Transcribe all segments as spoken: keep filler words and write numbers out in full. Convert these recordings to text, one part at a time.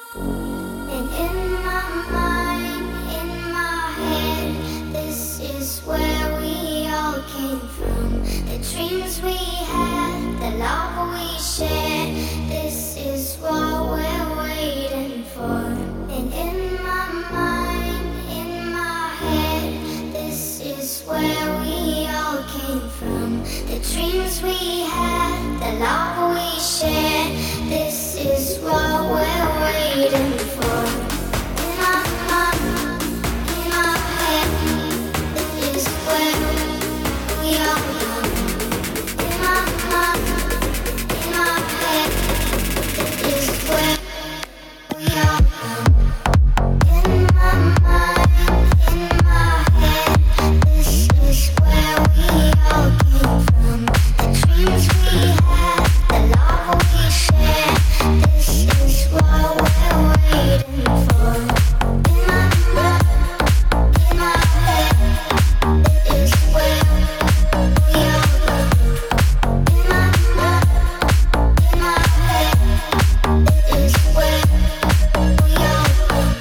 And in my mind, in my head, this is where we all came from. The dreams we had, the love we shared, this is what we're waiting for. And in my mind, in my head, this is where we all came from. The dreams we had, the love we shared, this is what we're waiting for. In my mind, in my head, this is where we all come. In my mind, in my head, this is where we all come. In my mind, in my head, this is where we all came from. The dreams we had, the love we shared, this is what we're waiting for. In my mind, in my head, this is where we all come. In my mind, in my head, this is where we all come.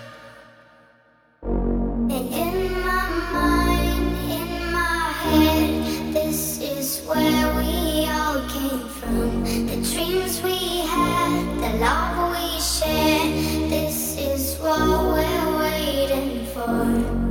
And in my mind, in my head, this is where we all came from. The dreams we had, the love we shared, this is what we're waiting for.